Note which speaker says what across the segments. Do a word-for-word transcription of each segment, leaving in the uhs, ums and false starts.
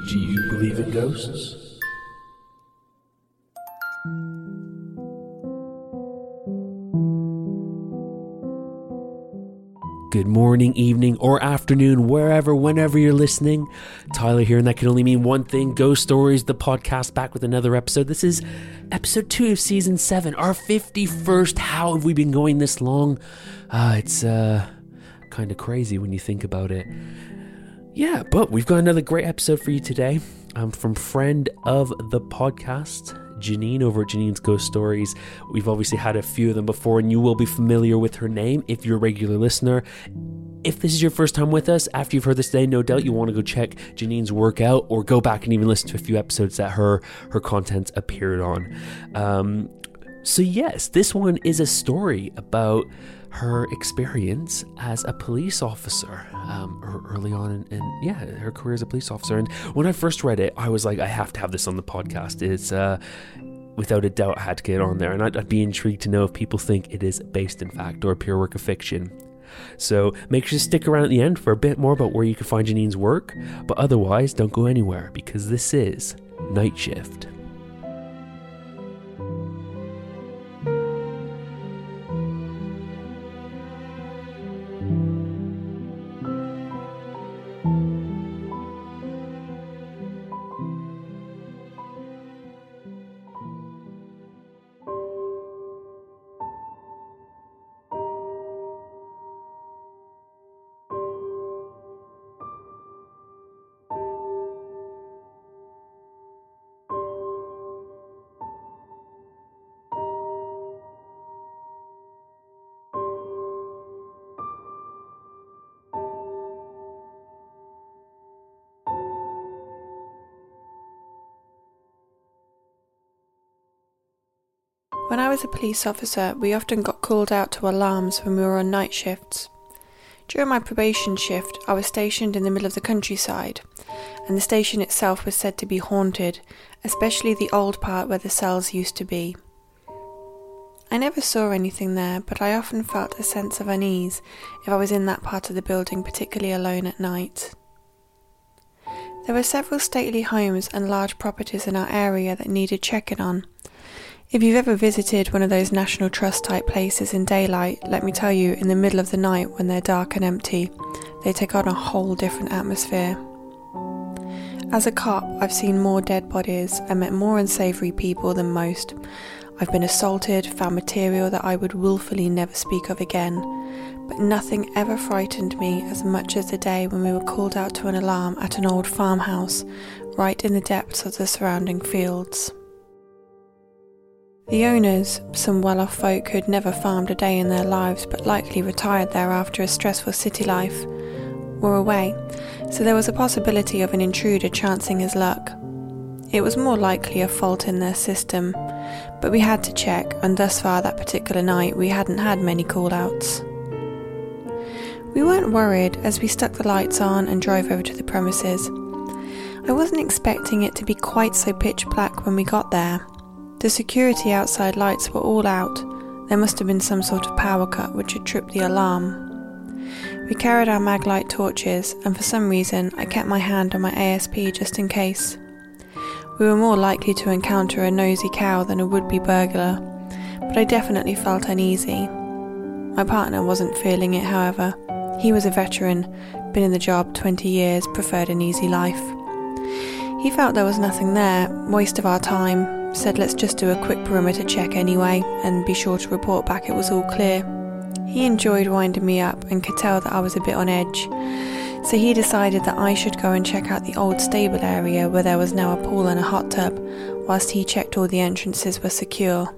Speaker 1: Do you believe in ghosts? Good morning, evening, or afternoon, wherever, whenever you're listening. Tyler here, and that can only mean one thing. Ghost Stories, the podcast, back with another episode. This is episode two of season seven, our fifty-first. How have we been going this long? Uh, it's uh, kind of crazy when you think about it. Yeah, but we've got another great episode for you today. Um, from friend of the podcast, Janine, over at Janine's Ghost Stories. We've obviously had a few of them before, and you will be familiar with her name if you're a regular listener. If this is your first time with us, after you've heard this today, no doubt you want to go check Janine's work out, or go back and even listen to a few episodes that her her content appeared on. Um, so yes, this one is a story about her experience as a police officer um, early on in, in yeah her career as a police officer. And when I first read it, I was like, I have to have this on the podcast. It's uh, without a doubt I had to get it on there, and I'd, I'd be intrigued to know if people think it is based in fact or a pure work of fiction. So make sure to stick around at the end for a bit more about where you can find Janine's work, but otherwise don't go anywhere, because this is Night Shift.
Speaker 2: When I was a police officer, we often got called out to alarms when we were on night shifts. During my probation shift, I was stationed in the middle of the countryside, and the station itself was said to be haunted, especially the old part where the cells used to be. I never saw anything there, but I often felt a sense of unease if I was in that part of the building, particularly alone at night. There were several stately homes and large properties in our area that needed checking on. If you've ever visited one of those National Trust type places in daylight, let me tell you, in the middle of the night when they're dark and empty, they take on a whole different atmosphere. As a cop, I've seen more dead bodies and met more unsavoury people than most. I've been assaulted, found material that I would willfully never speak of again, but nothing ever frightened me as much as the day when we were called out to an alarm at an old farmhouse, right in the depths of the surrounding fields. The owners, some well-off folk who'd never farmed a day in their lives but likely retired there after a stressful city life, were away, so there was a possibility of an intruder chancing his luck. It was more likely a fault in their system, but we had to check, and thus far that particular night we hadn't had many call-outs. We weren't worried as we stuck the lights on and drove over to the premises. I wasn't expecting it to be quite so pitch black when we got there. The security outside lights were all out. There must have been some sort of power cut which had tripped the alarm. We carried our maglite torches, and for some reason I kept my hand on my A S P just in case. We were more likely to encounter a nosy cow than a would-be burglar, but I definitely felt uneasy. My partner wasn't feeling it, however. He was a veteran, been in the job twenty years, preferred an easy life. He felt there was nothing there, waste of our time, said let's just do a quick perimeter check anyway, and be sure to report back it was all clear. He enjoyed winding me up and could tell that I was a bit on edge, so he decided that I should go and check out the old stable area where there was now a pool and a hot tub, whilst he checked all the entrances were secure.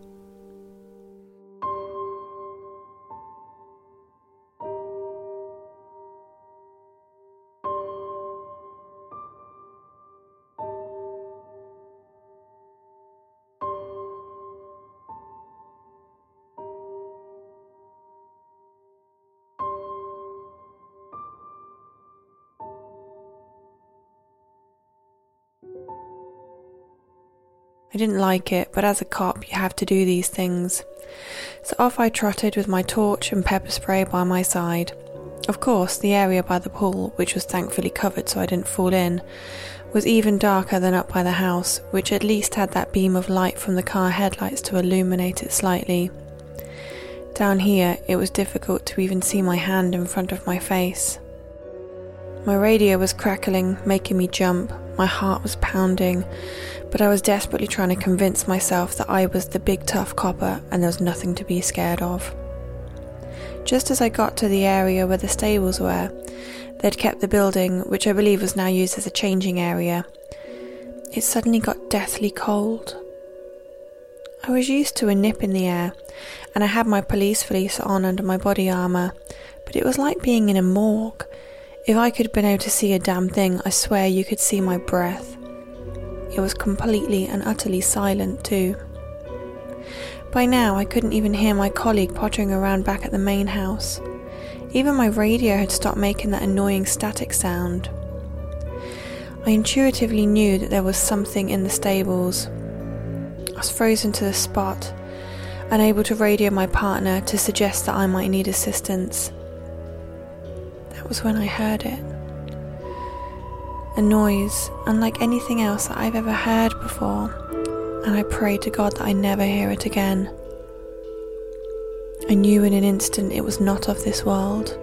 Speaker 2: I didn't like it, but as a cop you have to do these things. So off I trotted with my torch and pepper spray by my side. Of course, the area by the pool, which was thankfully covered so I didn't fall in, was even darker than up by the house, which at least had that beam of light from the car headlights to illuminate it slightly. Down here, it was difficult to even see my hand in front of my face. My radio was crackling, making me jump. My heart was pounding, but I was desperately trying to convince myself that I was the big tough copper and there was nothing to be scared of. Just as I got to the area where the stables were, they'd kept the building, which I believe was now used as a changing area. It suddenly got deathly cold. I was used to a nip in the air, and I had my police fleece on under my body armour, but it was like being in a morgue. If I could have been able to see a damn thing, I swear you could see my breath. It was completely and utterly silent too. By now I couldn't even hear my colleague pottering around back at the main house. Even my radio had stopped making that annoying static sound. I intuitively knew that there was something in the stables. I was frozen to the spot, unable to radio my partner to suggest that I might need assistance. That was when I heard it. A noise unlike anything else that I've ever heard before, and I prayed to God that I never hear it again. I knew in an instant it was not of this world.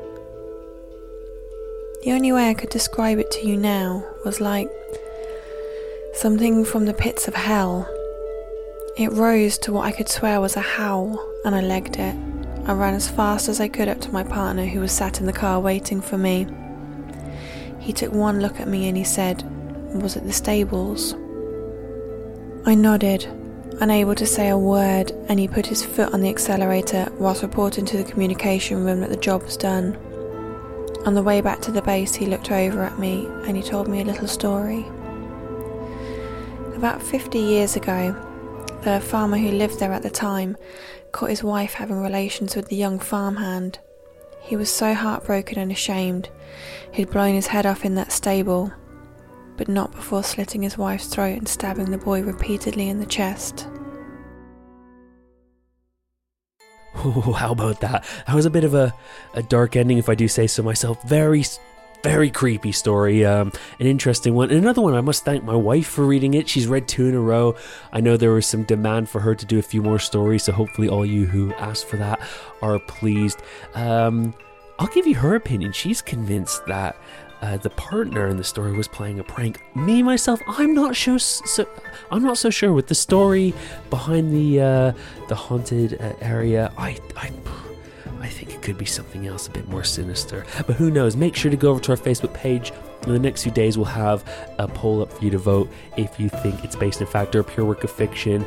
Speaker 2: The only way I could describe it to you now was like something from the pits of hell. It rose to what I could swear was a howl, and I legged it. I ran as fast as I could up to my partner, who was sat in the car waiting for me. He took one look at me and he said, "Was it the stables?" I nodded, unable to say a word, and he put his foot on the accelerator whilst reporting to the communication room that the job was done. On the way back to the base, he looked over at me and he told me a little story. About fifty years ago, the farmer who lived there at the time caught his wife having relations with the young farmhand. He was so heartbroken and ashamed. He'd blown his head off in that stable, but not before slitting his wife's throat and stabbing the boy repeatedly in the chest.
Speaker 1: Oh, how about that? That was a bit of a, a dark ending, if I do say so myself. Very, very creepy story. Um, an interesting one. And another one, I must thank my wife for reading it. She's read two in a row. I know there was some demand for her to do a few more stories, so hopefully all you who asked for that are pleased. Um, I'll give you her opinion. She's convinced that Uh, the partner in the story was playing a prank. Me, myself, I'm not sure. So, I'm not so sure with the story behind the uh, the haunted uh, area. I, I, I think it could be something else, a bit more sinister. But who knows? Make sure to go over to our Facebook page. In the next few days, we'll have a poll up for you to vote if you think it's based in fact or a pure work of fiction.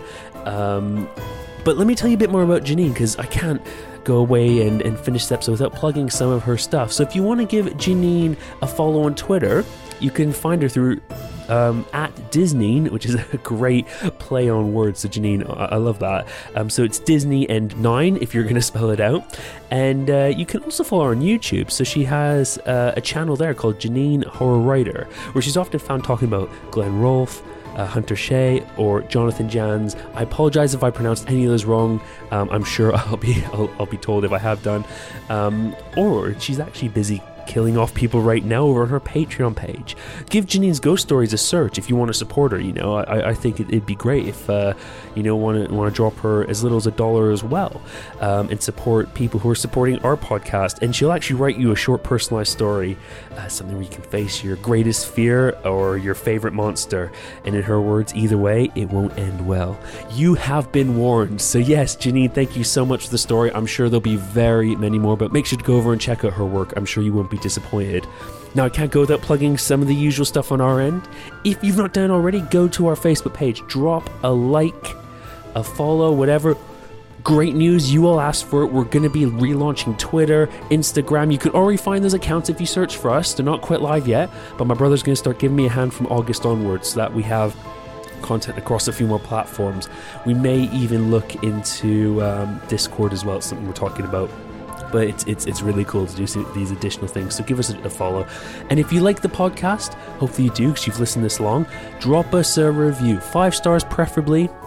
Speaker 1: Um, but let me tell you a bit more about Janine, because I can't go away and, and finish this episode without plugging some of her stuff. So if you want to give Janine a follow on Twitter, you can find her through um, at Disney, which is a great play on words. So Janine, I, I love that. Um, so it's Disney and nine if you're going to spell it out. And uh, you can also follow her on YouTube. So she has uh, a channel there called Janine Horror Writer, where she's often found talking about Glenn Rolfe, Uh, Hunter Shea, or Jonathan Jans. I apologize if I pronounced any of those wrong. Um, I'm sure I'll be I'll, I'll be told if I have done. Um, or she's actually busy killing off people right now over on her Patreon page. Give Janine's Ghost Stories a search if you want to support her. You know, I, I think it, it'd be great if uh, you know want to want to drop her as little as a dollar as well, um, and support people who are supporting our podcast. And she'll actually write you a short personalized story, uh, something where you can face your greatest fear or your favorite monster. And in her words, either way, it won't end well. You have been warned. So yes, Janine, thank you so much for the story. I'm sure there'll be very many more, but make sure to go over and check out her work. I'm sure you won't be disappointed. Now, I can't go without plugging some of the usual stuff on our end. If you've not done it already, go to our Facebook page, drop a like, a follow, whatever. Great news, you all asked for it. We're going to be relaunching Twitter, Instagram. You can already find those accounts if you search for us. They're not quite live yet, but my brother's going to start giving me a hand from August onwards so that we have content across a few more platforms. We may even look into um, Discord as well. It's something we're talking about. But it's it's it's really cool to do these additional things. So give us a, a follow. And if you like the podcast, hopefully you do because you've listened this long, drop us a review. Five stars preferably.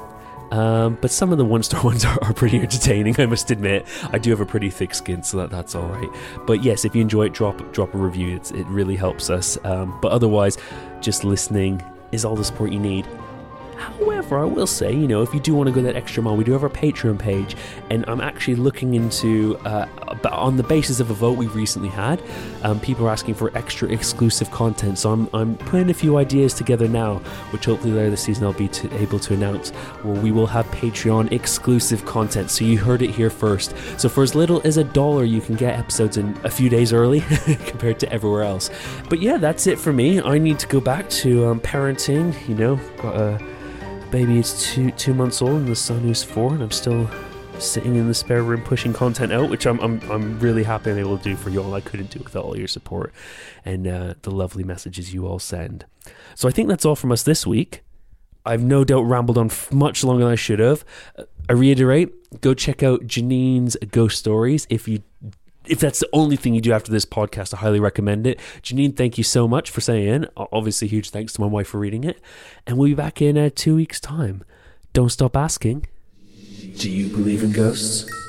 Speaker 1: Um, but some of the one-star ones are, are pretty entertaining, I must admit. I do have a pretty thick skin, so that, that's all right. But yes, if you enjoy it, drop drop a review. It's, it really helps us. Um, but otherwise, just listening is all the support you need. However, I will say, you know, if you do want to go that extra mile, we do have our Patreon page, and I'm actually looking into, uh, on the basis of a vote we've recently had, um, people are asking for extra exclusive content, so I'm I'm putting a few ideas together now, which hopefully later this season I'll be to, able to announce, where we will have Patreon exclusive content, so you heard it here first. So for as little as a dollar, you can get episodes in a few days early compared to everywhere else. But yeah, that's it for me. I need to go back to um, parenting, you know, got a baby is two two months old and the son who's four, and I'm still sitting in the spare room pushing content out, which I'm I'm I'm really happy I'm able to do for you all. I couldn't do it without all your support and uh, the lovely messages you all send. So I think that's all from us this week. I've no doubt rambled on f- much longer than I should have. Uh, I reiterate, go check out Janine's Ghost Stories if you If that's the only thing you do after this podcast. I highly recommend it. Janine, thank you so much for saying. Obviously, huge thanks to my wife for reading it. And we'll be back in uh, two weeks' time. Don't stop asking. Do you believe in ghosts?